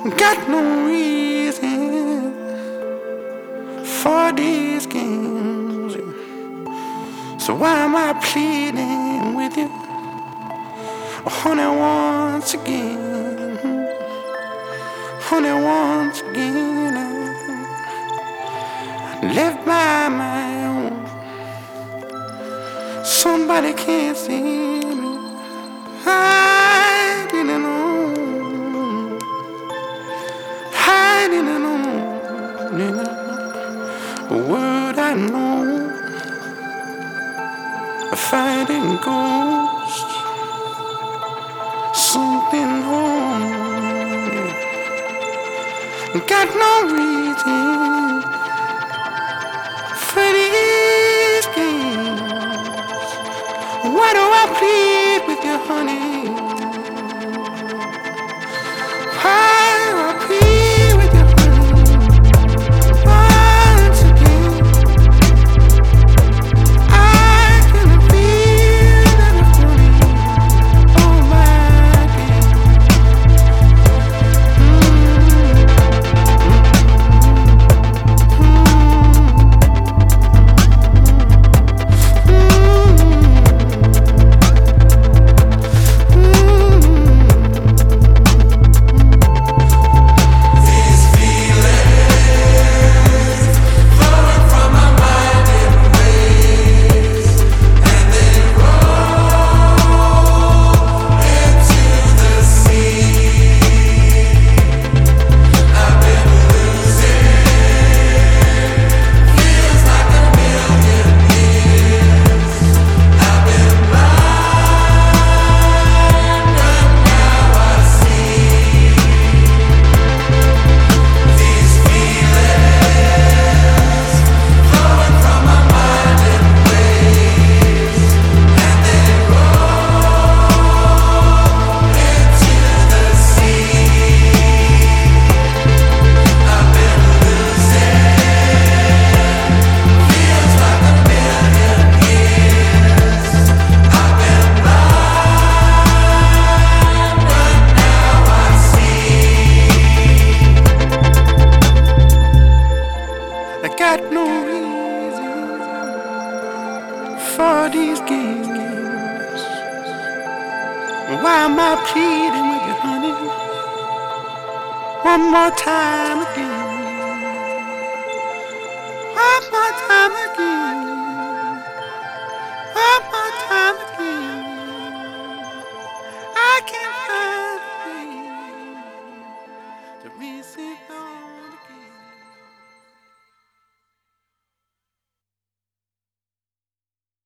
Got no reason for these games. So why am I pleading with you, honey, once again? Honey, once again, I left by my own. Somebody can't see me hiding alone, hiding alone in a world I know, a fighting ghost, something home. Got no reason for these games. Why do I plead with you, honey? Why do I plead with you, honey? Once again, I can feel that funny on my skin. Got no reason for these games. Why am I pleading with you, honey? One more time again. One more time again.